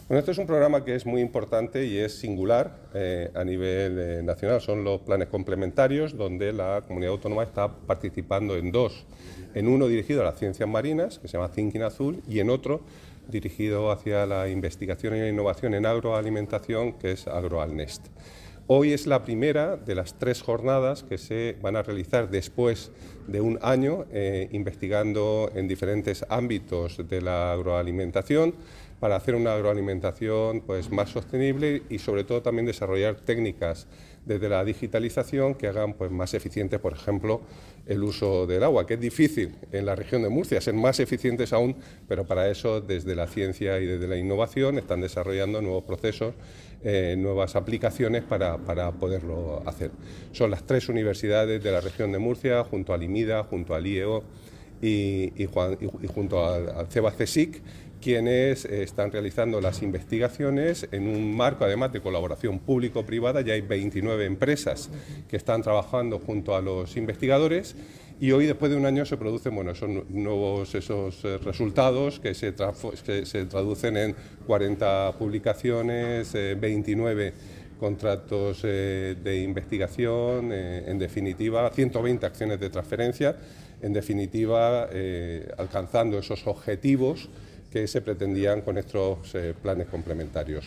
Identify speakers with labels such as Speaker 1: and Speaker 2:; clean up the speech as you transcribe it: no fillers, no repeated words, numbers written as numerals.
Speaker 1: Bueno, este es un programa que es muy importante y es singular a nivel nacional. Son los planes complementarios donde la comunidad autónoma está participando en dos. En uno dirigido a las ciencias marinas, que se llama Thinking Azul, y en otro dirigido hacia la investigación y la innovación en agroalimentación, que es AgroAlNest. Hoy es la primera de las 3 jornadas que se van a realizar después de un año investigando en diferentes ámbitos de la agroalimentación para hacer una agroalimentación pues, más sostenible y sobre todo también desarrollar técnicas desde la digitalización que hagan pues, más eficiente, por ejemplo, el uso del agua, que es difícil en la región de Murcia, ser más eficientes aún, pero para eso desde la ciencia y desde la innovación están desarrollando nuevos procesos, nuevas aplicaciones para poderlo hacer. Son las 3 universidades de la región de Murcia, junto al IMIDA, junto al IEO y junto al CEBA-CSIC, quienes están realizando las investigaciones en un marco además de colaboración público-privada. Ya hay 29 empresas que están trabajando junto a los investigadores y hoy, después de un año, se producen esos resultados que se traducen en 40 publicaciones, 29 contratos de investigación, en definitiva 120 acciones de transferencia, en definitiva alcanzando esos objetivos que se pretendían con estos planes complementarios.